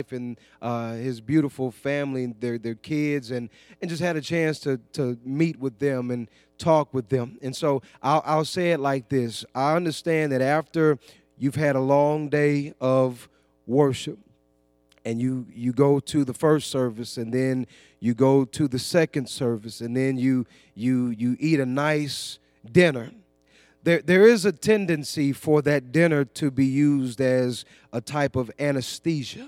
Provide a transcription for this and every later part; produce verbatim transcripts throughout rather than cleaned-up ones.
and uh, his beautiful family, their their kids, and and just had a chance to to meet with them and talk with them. And so I'll, I'll say it like this: I understand that after you've had a long day of worship, and you you go to the first service, and then you go to the second service, and then you you you eat a nice dinner. There, there is a tendency for that dinner to be used as a type of anesthesia.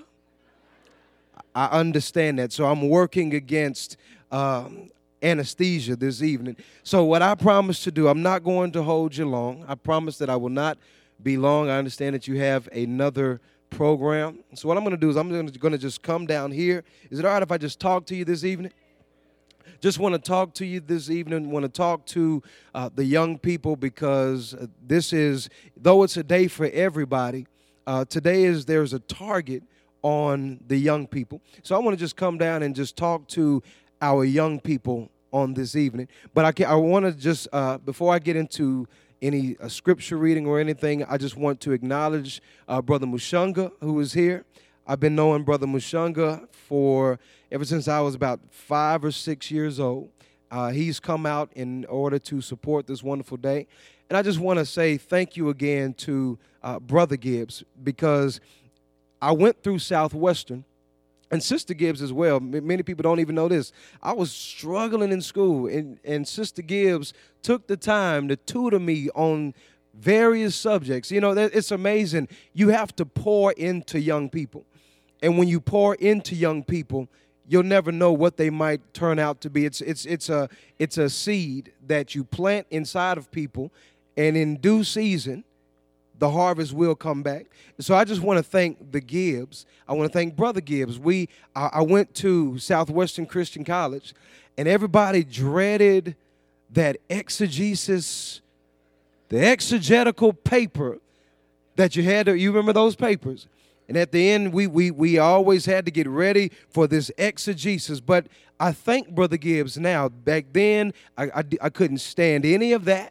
I understand that. So I'm working against um, anesthesia this evening. So what I promise to do, I'm not going to hold you long. I promise that I will not be long. I understand that you have another program. So what I'm going to do is I'm going to just come down here. Is it all right if I just talk to you this evening? Just want to talk to you this evening, want to talk to uh, the young people, because uh, this is, though it's a day for everybody, uh, today is there's a target on the young people. So I want to just come down and just talk to our young people on this evening. But I, can, I want to just, uh, before I get into any uh, scripture reading or anything, I just want to acknowledge uh, Brother Mushunga, who is here. I've been knowing Brother Mushunga for ever since I was about five or six years old. Uh, he's come out in order to support this wonderful day. And I just want to say thank you again to uh, Brother Gibbs, because I went through Southwestern, and Sister Gibbs as well. M- many people don't even know this. I was struggling in school, and, and Sister Gibbs took the time to tutor me on various subjects. You know, that, it's amazing. You have to pour into young people. And when you pour into young people, you'll never know what they might turn out to be. It's it's it's a it's a seed that you plant inside of people, and in due season, the harvest will come back. So I just want to thank the Gibbs. I want to thank Brother Gibbs. We I, I went to Southwestern Christian College, and everybody dreaded that exegesis, the exegetical paper that you had to. You remember those papers? And at the end, we, we, we always had to get ready for this exegesis. But I thank Brother Gibbs now. Back then, I, I, I couldn't stand any of that.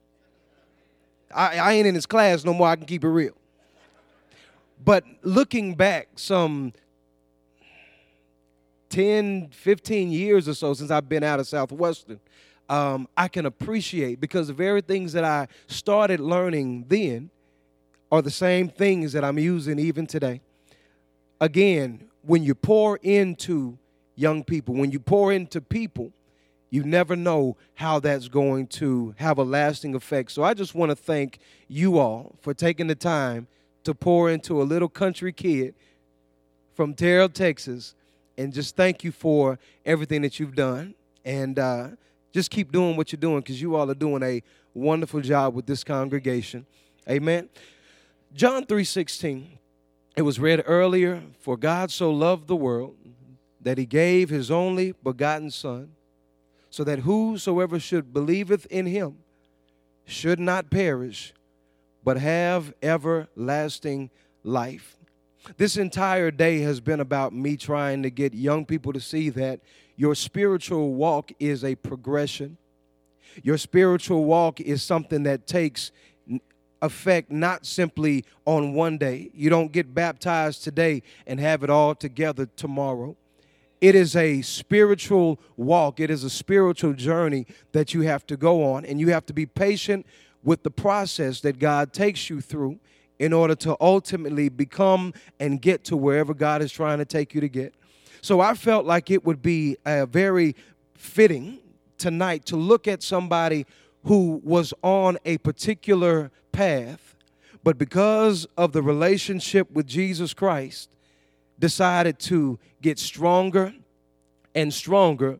I, I ain't in his class no more. I can keep it real. But looking back some ten, fifteen years or so since I've been out of Southwestern, um, I can appreciate, because the very things that I started learning then are the same things that I'm using even today. Again, when you pour into young people, when you pour into people, you never know how that's going to have a lasting effect. So I just want to thank you all for taking the time to pour into a little country kid from Terrell, Texas, and just thank you for everything that you've done. And uh, just keep doing what you're doing, because you all are doing a wonderful job with this congregation. Amen. John three sixteen, it was read earlier, for God so loved the world that he gave his only begotten Son, so that whosoever should believeth in him should not perish, but have everlasting life. This entire day has been about me trying to get young people to see that your spiritual walk is a progression. Your spiritual walk is something that takes effect not simply on one day. You don't get baptized today and have it all together tomorrow. It is a spiritual walk. It is a spiritual journey that you have to go on, and you have to be patient with the process that God takes you through in order to ultimately become and get to wherever God is trying to take you to get. So I felt like it would be a very fitting tonight to look at somebody who was on a particular path, but because of the relationship with Jesus Christ, decided to get stronger and stronger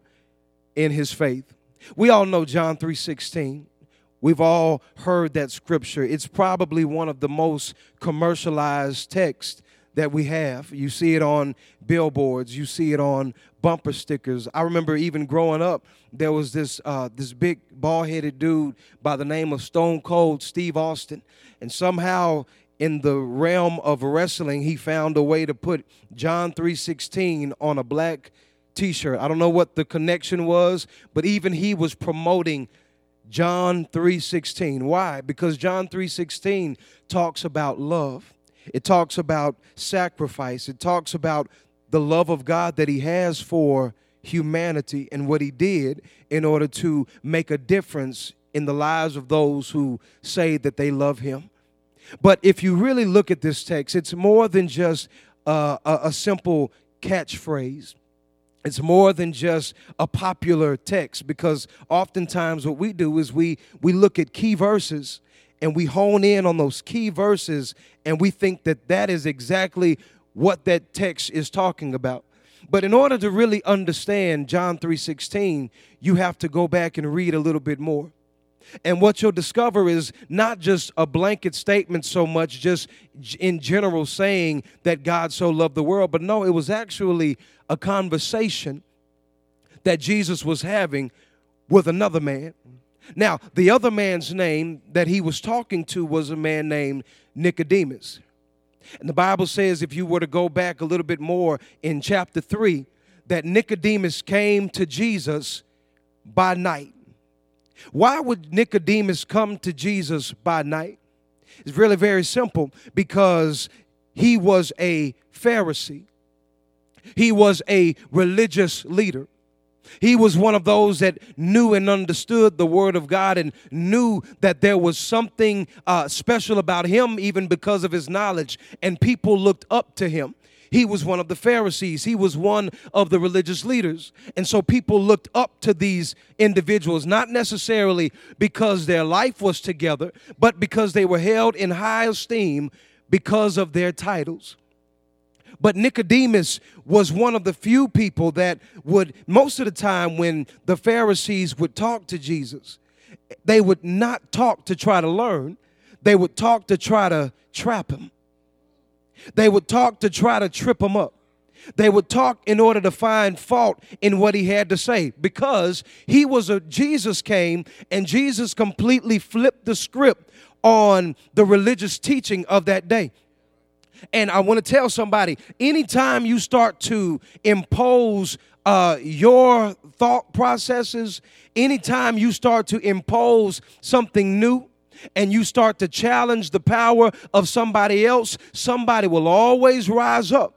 in his faith. We all know John three sixteen. We've all heard that scripture. It's probably one of the most commercialized texts that we have. You see it on billboards. You see it on bumper stickers. I remember even growing up, there was this uh, this big bald-headed dude by the name of Stone Cold Steve Austin. And somehow in the realm of wrestling, he found a way to put John three sixteen on a black T-shirt. I don't know what the connection was, but even he was promoting John three sixteen. Why? Because John three sixteen talks about love. It talks about sacrifice. It talks about the love of God that he has for humanity and what he did in order to make a difference in the lives of those who say that they love him. But if you really look at this text, it's more than just uh, a, a simple catchphrase. It's more than just a popular text, because oftentimes what we do is we we look at key verses and we hone in on those key verses and we think that that is exactly what that text is talking about. But in order to really understand John three sixteen, you have to go back and read a little bit more. And what you'll discover is not just a blanket statement so much, just in general saying that God so loved the world, but no, it was actually a conversation that Jesus was having with another man. Now, the other man's name that he was talking to was a man named Nicodemus. And the Bible says, if you were to go back a little bit more in chapter three, that Nicodemus came to Jesus by night. Why would Nicodemus come to Jesus by night? It's really very simple, because he was a Pharisee. He was a religious leader. He was one of those that knew and understood the word of God and knew that there was something uh, special about him, even because of his knowledge, and people looked up to him. He was one of the Pharisees. He was one of the religious leaders. And so people looked up to these individuals, not necessarily because their life was together, but because they were held in high esteem because of their titles. But Nicodemus was one of the few people that would, most of the time when the Pharisees would talk to Jesus, they would not talk to try to learn. They would talk to try to trap him. They would talk to try to trip him up. They would talk in order to find fault in what he had to say, because he was a, Jesus came and Jesus completely flipped the script on the religious teaching of that day. And I want to tell somebody, anytime you start to impose uh, your thought processes, anytime you start to impose something new, and you start to challenge the power of somebody else, somebody will always rise up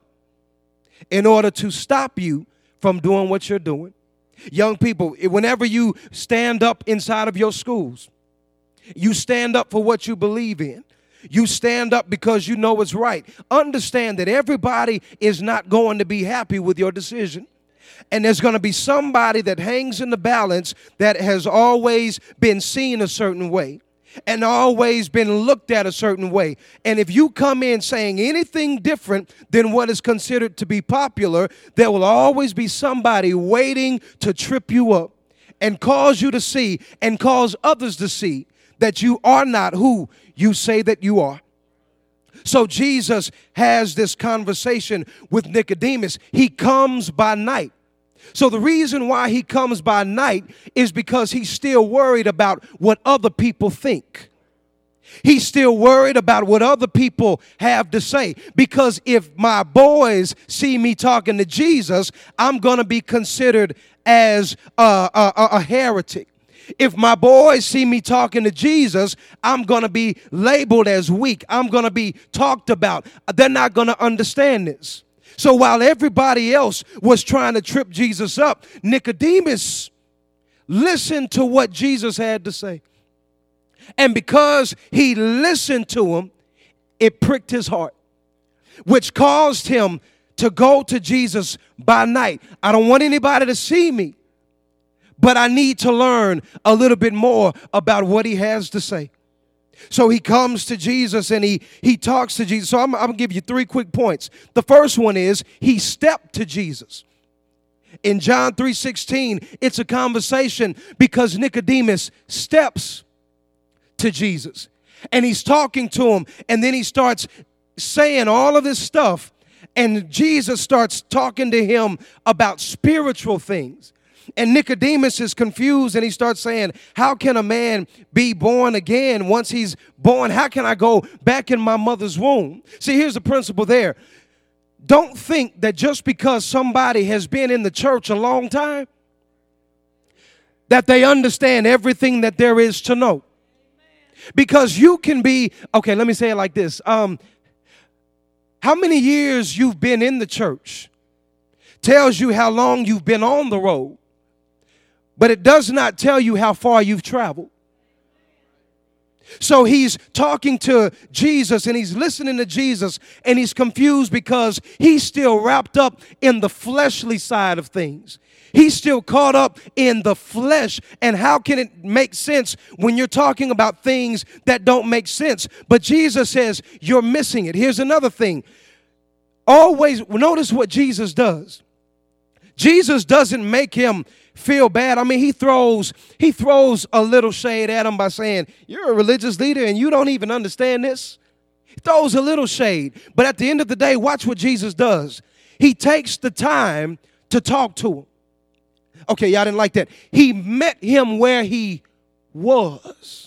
in order to stop you from doing what you're doing. Young people, whenever you stand up inside of your schools, you stand up for what you believe in. You stand up because you know it's right. Understand that everybody is not going to be happy with your decision. And there's going to be somebody that hangs in the balance that has always been seen a certain way and always been looked at a certain way. And if you come in saying anything different than what is considered to be popular, there will always be somebody waiting to trip you up and cause you to see and cause others to see that you are not who you say that you are. So Jesus has this conversation with Nicodemus. He comes by night. So the reason why he comes by night is because he's still worried about what other people think. He's still worried about what other people have to say. Because if my boys see me talking to Jesus, I'm going to be considered as a, a, a heretic. If my boys see me talking to Jesus, I'm going to be labeled as weak. I'm going to be talked about. They're not going to understand this. So while everybody else was trying to trip Jesus up, Nicodemus listened to what Jesus had to say. And because he listened to him, it pricked his heart, which caused him to go to Jesus by night. I don't want anybody to see me, but I need to learn a little bit more about what he has to say. So he comes to Jesus and he, he talks to Jesus. So I'm, I'm going to give you three quick points. The first one is he stepped to Jesus. In John three sixteen, it's a conversation because Nicodemus steps to Jesus. And he's talking to him, and then he starts saying all of this stuff. And Jesus starts talking to him about spiritual things. And Nicodemus is confused, and he starts saying, how can a man be born again once he's born? How can I go back in my mother's womb? See, here's the principle there. Don't think that just because somebody has been in the church a long time, that they understand everything that there is to know. Because you can be, okay, let me say it like this. Um, How many years you've been in the church tells you how long you've been on the road, but it does not tell you how far you've traveled. So he's talking to Jesus and he's listening to Jesus and he's confused because he's still wrapped up in the fleshly side of things. He's still caught up in the flesh. And how can it make sense when you're talking about things that don't make sense? But Jesus says you're missing it. Here's another thing. Always notice what Jesus does. Jesus doesn't make him feel bad. I mean, he throws he throws a little shade at him by saying, you're a religious leader and you don't even understand this. He throws a little shade. But at the end of the day, watch what Jesus does. He takes the time to talk to him. Okay, y'all didn't like that. He met him where he was.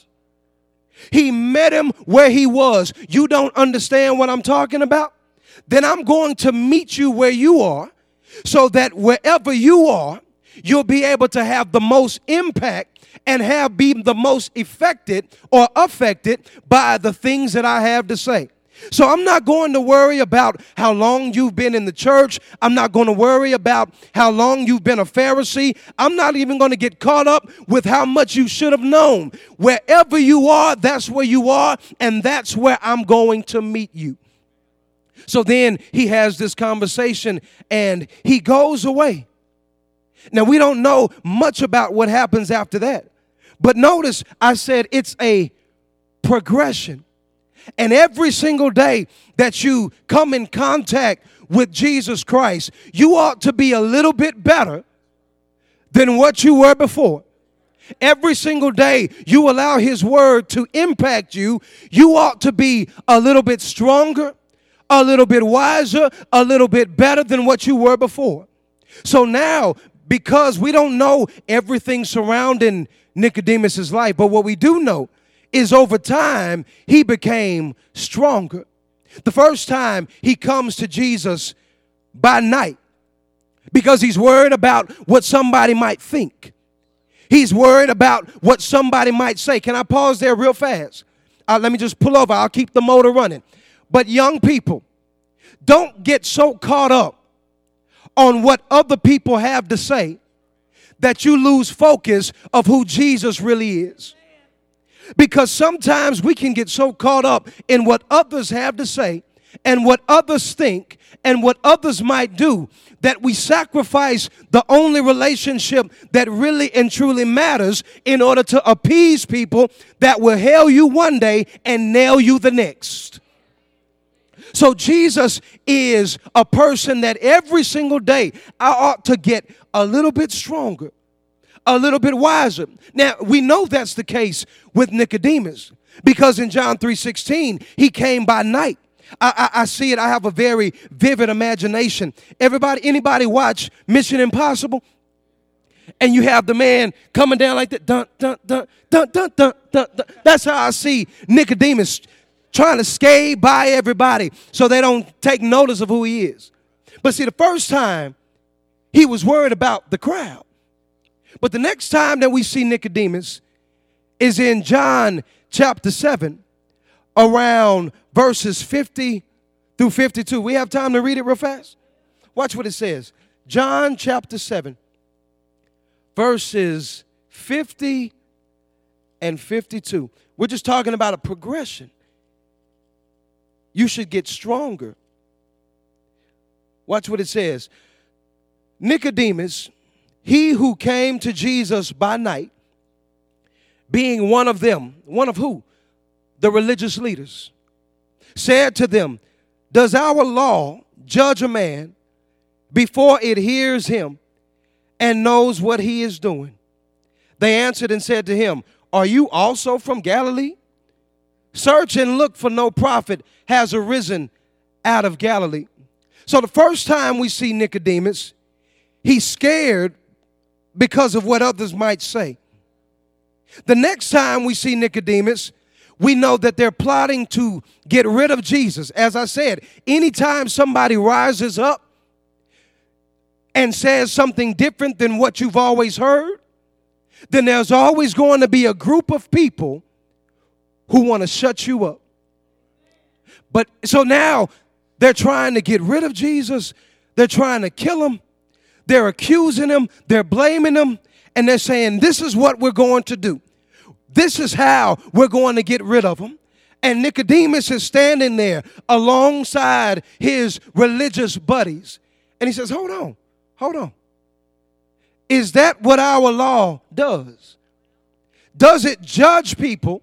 He met him where he was. You don't understand what I'm talking about? Then I'm going to meet you where you are so that wherever you are, you'll be able to have the most impact and have be the most affected or affected by the things that I have to say. So I'm not going to worry about how long you've been in the church. I'm not going to worry about how long you've been a Pharisee. I'm not even going to get caught up with how much you should have known. Wherever you are, that's where you are, and that's where I'm going to meet you. So then he has this conversation and he goes away. Now, we don't know much about what happens after that. But notice I said it's a progression. And every single day that you come in contact with Jesus Christ, you ought to be a little bit better than what you were before. Every single day you allow his word to impact you, you ought to be a little bit stronger, a little bit wiser, a little bit better than what you were before. So now, because we don't know everything surrounding Nicodemus's life, but what we do know is over time, he became stronger. The first time he comes to Jesus by night because he's worried about what somebody might think. He's worried about what somebody might say. Can I pause there real fast? Uh, let me just pull over. I'll keep the motor running. But young people, don't get so caught up on what other people have to say that you lose focus of who Jesus really is. Because sometimes we can get so caught up in what others have to say and what others think and what others might do that we sacrifice the only relationship that really and truly matters in order to appease people that will hail you one day and nail you the next. So Jesus is a person that every single day I ought to get a little bit stronger, a little bit wiser. Now, we know that's the case with Nicodemus because in John three sixteen, he came by night. I, I, I see it. I have a very vivid imagination. Everybody, anybody watch Mission Impossible? And you have the man coming down like that. Dun, dun, dun, dun, dun, dun, dun, dun. That's how I see Nicodemus trying to skate by everybody so they don't take notice of who he is. But see, the first time he was worried about the crowd. But the next time that we see Nicodemus is in John chapter seven, around verses fifty through fifty-two. We have time to read it real fast? Watch what it says. John chapter seven, verses fifty and fifty-two. We're just talking about a progression. You should get stronger. Watch what it says. Nicodemus, he who came to Jesus by night, being one of them, one of who? The religious leaders, said to them, does our law judge a man before it hears him and knows what he is doing? They answered and said to him, are you also from Galilee? Search and look, for no prophet has arisen out of Galilee. So the first time we see Nicodemus, he's scared because of what others might say. The next time we see Nicodemus, we know that they're plotting to get rid of Jesus. As I said, anytime somebody rises up and says something different than what you've always heard, then there's always going to be a group of people who want to shut you up. But so now They're trying to get rid of Jesus. They're trying to kill him. They're accusing him. They're blaming him. And they're saying, this is what we're going to do. This is how we're going to get rid of him. And Nicodemus is standing there alongside his religious buddies. And he says, hold on, hold on. Is that what our law does? Does it judge people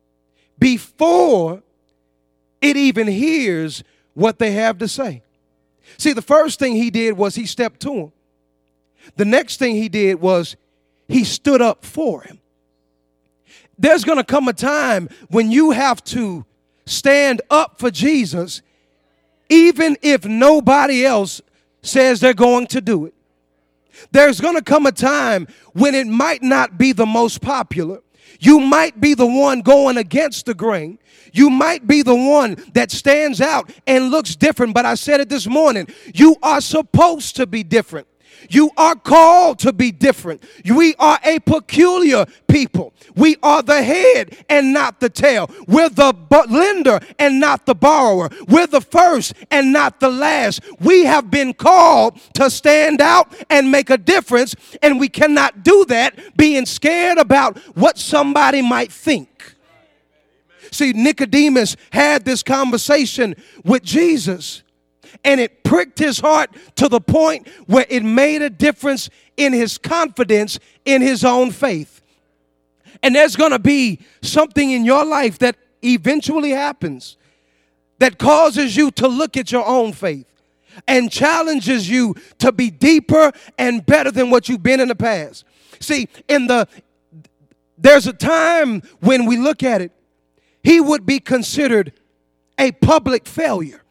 before it even hears what they have to say? See, the first thing he did was he stepped to him. The next thing he did was he stood up for him. There's going to come a time when you have to stand up for Jesus, even if nobody else says they're going to do it. There's going to come a time when it might not be the most popular. You might be the one going against the grain. You might be the one that stands out and looks different. But I said it this morning, you are supposed to be different. You are called to be different. We are a peculiar people. We are the head and not the tail. We're the lender and not the borrower. We're the first and not the last. We have been called to stand out and make a difference, and we cannot do that being scared about what somebody might think. See, Nicodemus had this conversation with Jesus, and it pricked his heart to the point where it made a difference in his confidence in his own faith. And there's going to be something in your life that eventually happens that causes you to look at your own faith and challenges you to be deeper and better than what you've been in the past. See, in the there's a time when we look at it, he would be considered a public failure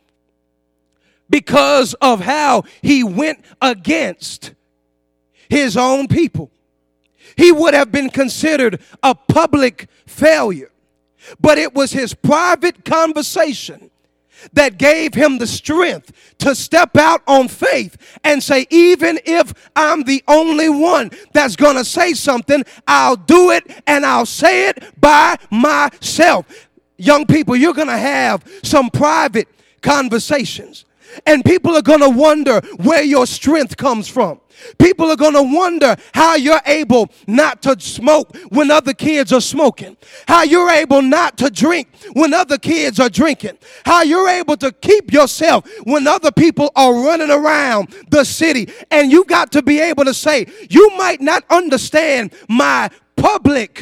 because of how he went against his own people. He would have been considered a public failure. But it was his private conversation that gave him the strength to step out on faith and say, even if I'm the only one that's going to say something, I'll do it and I'll say it by myself. Young people, you're going to have some private conversations. And people are going to wonder where your strength comes from. People are going to wonder how you're able not to smoke when other kids are smoking. How you're able not to drink when other kids are drinking. How you're able to keep yourself when other people are running around the city. And you got to be able to say, you might not understand my public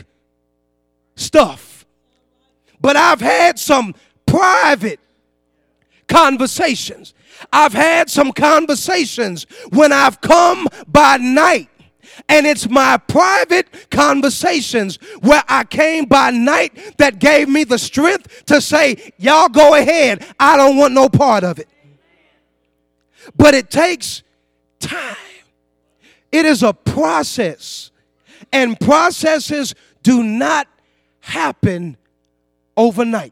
stuff, but I've had some private conversations. I've had some conversations when I've come by night, and it's my private conversations where I came by night that gave me the strength to say, y'all go ahead, I don't want no part of it. But it takes time. It is a process, and processes do not happen overnight.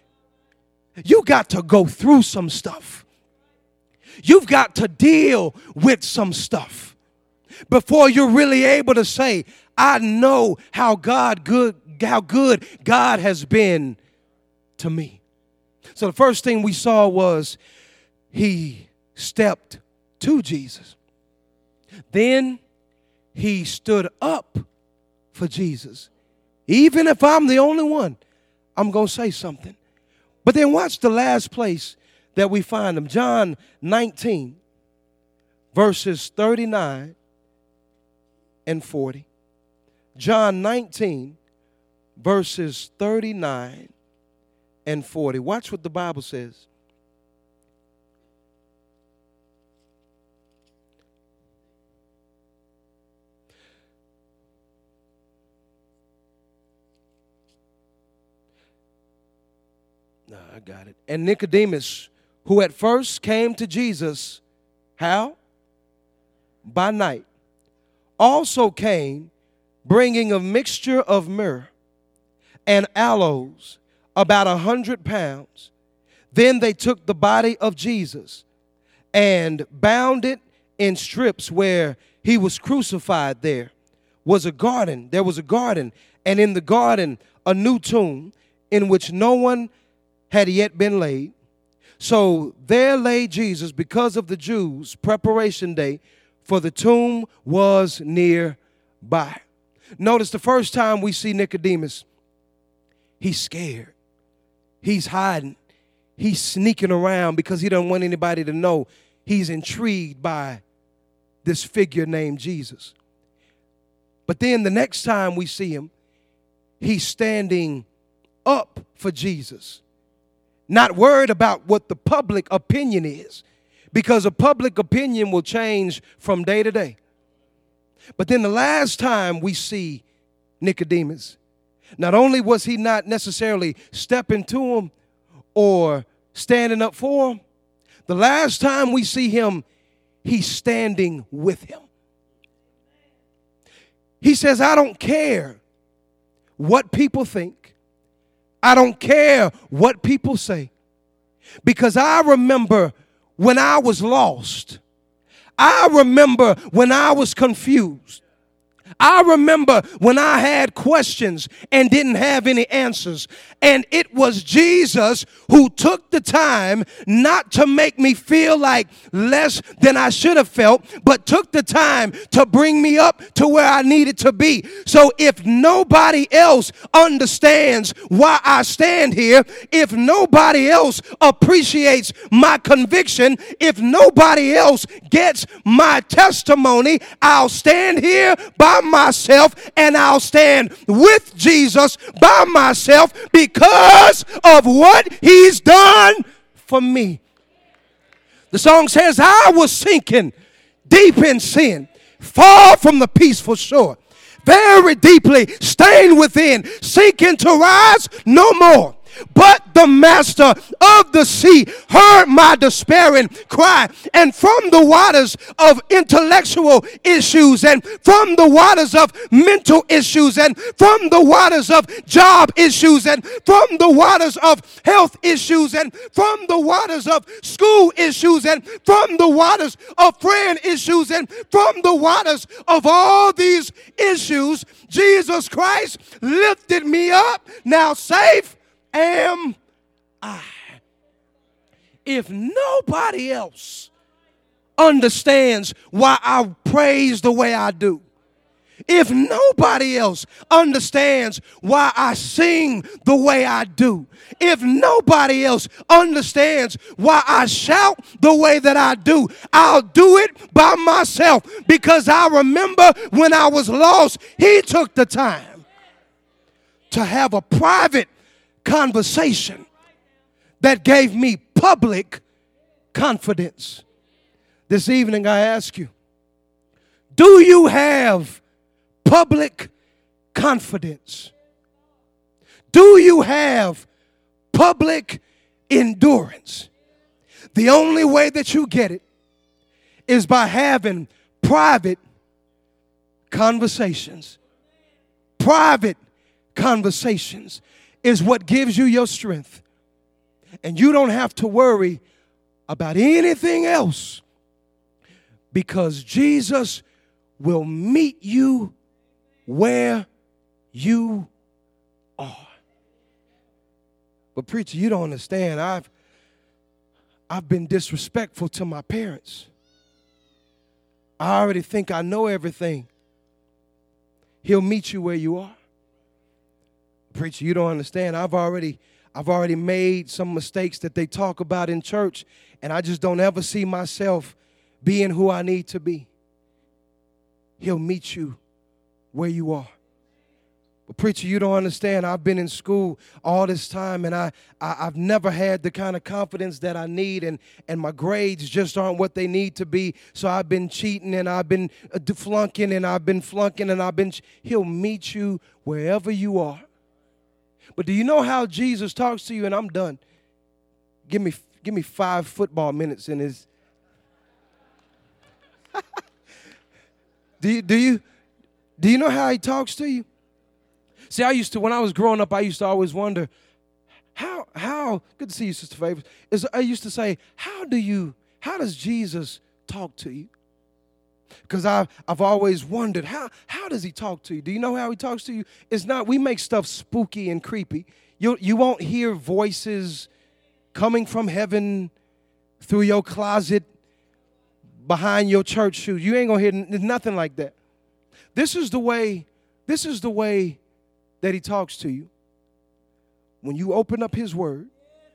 You got to go through some stuff. You've got to deal with some stuff before you're really able to say, I know how God good, how good God has been to me. So the first thing we saw was he stepped to Jesus. Then he stood up for Jesus. Even if I'm the only one, I'm going to say something. But then watch the last place that we find him. John nineteen, verses thirty-nine and forty. John nineteen, verses thirty-nine and forty. Watch what the Bible says. No, I got it. And Nicodemus, who at first came to Jesus, how? By night, also came bringing a mixture of myrrh and aloes, about a hundred pounds. Then they took the body of Jesus and bound it in strips where he was crucified. There was a garden. There was a garden, and in the garden a new tomb in which no one had yet been laid. So there lay Jesus because of the Jews' preparation day, for the tomb was nearby. Notice the first time we see Nicodemus, he's scared. He's hiding. He's sneaking around because he doesn't want anybody to know. He's intrigued by this figure named Jesus. But then the next time we see him, he's standing up for Jesus. Not worried about what the public opinion is, because a public opinion will change from day to day. But then the last time we see Nicodemus, not only was he not necessarily stepping to him or standing up for him, the last time we see him, he's standing with him. He says, I don't care what people think. I don't care what people say, because I remember when I was lost. I remember when I was confused. I remember when I had questions and didn't have any answers. And it was Jesus who took the time not to make me feel like less than I should have felt, but took the time to bring me up to where I needed to be. So if nobody else understands why I stand here, if nobody else appreciates my conviction, if nobody else gets my testimony, I'll stand here by myself, and I'll stand with Jesus by myself because of what he's done for me. The song says, I was sinking deep in sin, far from the peaceful shore, very deeply stained within, sinking to rise no more. But the master of the sea heard my despairing cry, and from the waters of intellectual issues, and from the waters of mental issues, and from the waters of job issues, and from the waters of health issues, and from the waters of school issues, and from the waters of friend issues, and from the waters of all these issues, Jesus Christ lifted me up. Now safe am I. If nobody else understands why I praise the way I do, if nobody else understands why I sing the way I do, if nobody else understands why I shout the way that I do, I'll do it by myself, because I remember when I was lost, he took the time to have a private conversation that gave me public confidence. This evening I ask you, do you have public confidence? Do you have public endurance? The only way that you get it is by having private conversations. Private conversations is what gives you your strength. And you don't have to worry about anything else, because Jesus will meet you where you are. But preacher, you don't understand. I've I've been disrespectful to my parents. I already think I know everything. He'll meet you where you are. Preacher, you don't understand. I've already I've already made some mistakes that they talk about in church, and I just don't ever see myself being who I need to be. He'll meet you where you are. But preacher, you don't understand. I've been in school all this time, and I, I, I've never had the kind of confidence that I need, and, and my grades just aren't what they need to be. So I've been cheating, and I've been uh, flunking, and I've been flunking, and I've been... Ch- He'll meet you wherever you are. But do you know how Jesus talks to you? And I'm done. Give me, give me five football minutes in his... do you, do you, do you know how he talks to you? See, I used to, when I was growing up, I used to always wonder, how, how, good to see you, Sister Favors. Is, I used to say, how do you, how does Jesus talk to you? Because I've, I've always wondered, how, how does he talk to you? Do you know how he talks to you? It's not, we make stuff spooky and creepy. You, you won't hear voices coming from heaven through your closet behind your church shoes. You ain't gonna hear n- nothing like that. This is the way, this is the way that he talks to you. When you open up his word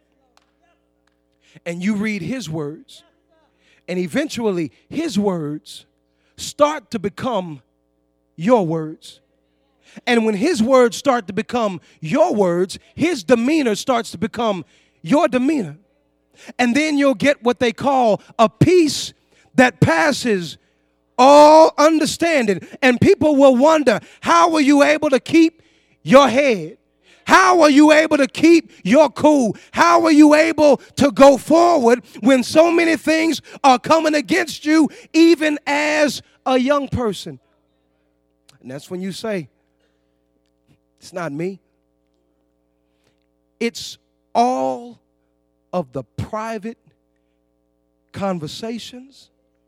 and you read his words, and eventually his words start to become your words. And when his words start to become your words, his demeanor starts to become your demeanor. And then you'll get what they call a peace that passes all understanding. And people will wonder, how were you able to keep your head? How are you able to keep your cool? How are you able to go forward when so many things are coming against you, even as a young person? And that's when you say, it's not me. It's all of the private conversations,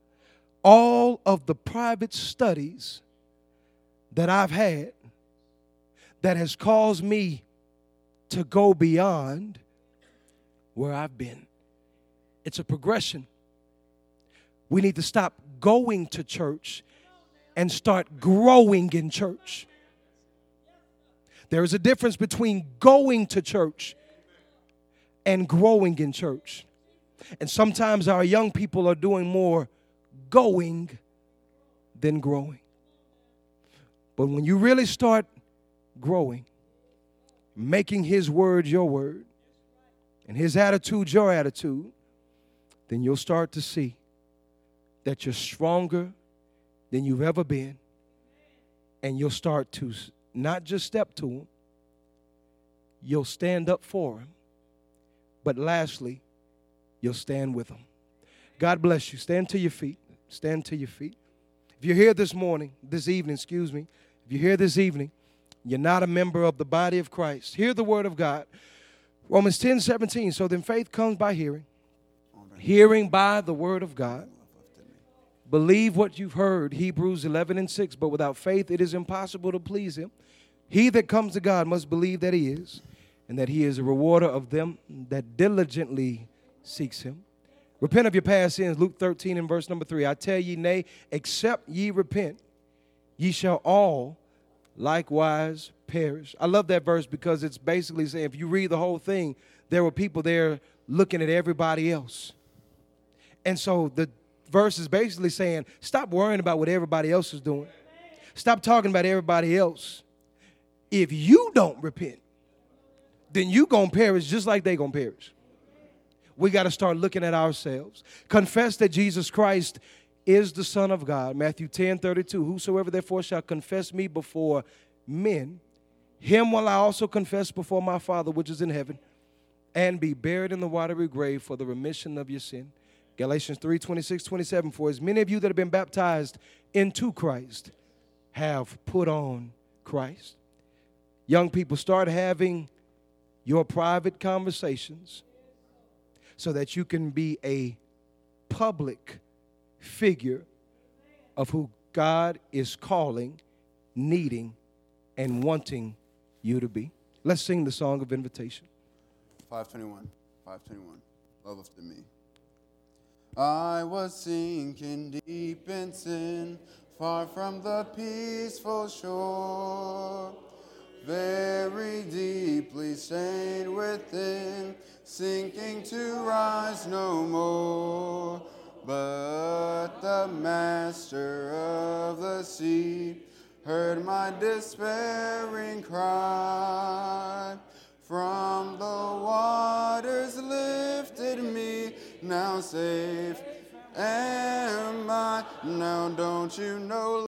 all of the private studies that I've had that has caused me to go beyond where I've been. It's a progression. We need to stop going to church and start growing in church. There is a difference between going to church and growing in church. And sometimes our young people are doing more going than growing. But when you really start growing, making his word your word and his attitude your attitude, then you'll start to see that you're stronger than you've ever been. And you'll start to not just step to him, you'll stand up for him. But lastly, you'll stand with him. God bless you. Stand to your feet. Stand to your feet. If you're here this morning, this evening, excuse me, if you're here this evening, you're not a member of the body of Christ, hear the word of God. Romans ten seventeen. So then faith comes by hearing, hearing by the word of God. Believe what you've heard, Hebrews eleven and six. But without faith, it is impossible to please him. He that comes to God must believe that he is, and that he is a rewarder of them that diligently seeks him. Repent of your past sins, Luke thirteen and verse number three. I tell ye, nay, except ye repent, ye shall all likewise perish. I love that verse because it's basically saying, if you read the whole thing, there were people there looking at everybody else. And so the verse is basically saying, stop worrying about what everybody else is doing. Stop talking about everybody else. If you don't repent, then you gonna perish just like they gonna perish. We got to start looking at ourselves. Confess that Jesus Christ is the Son of God. Matthew ten thirty-two. Whosoever therefore shall confess me before men, him will I also confess before my Father which is in heaven, and be buried in the watery grave for the remission of your sin. Galatians three twenty-six, twenty-seven. For as many of you that have been baptized into Christ have put on Christ. Young people, start having your private conversations so that you can be a public figure of who God is calling, needing, and wanting you to be. Let's sing the song of invitation. five twenty-one. five twenty-one. Love after me. I was sinking deep in sin, far from the peaceful shore, very deeply stained within, sinking to rise no more. But the master of the sea heard my despairing cry. From the waters lifted me, now safe am I. Now don't you know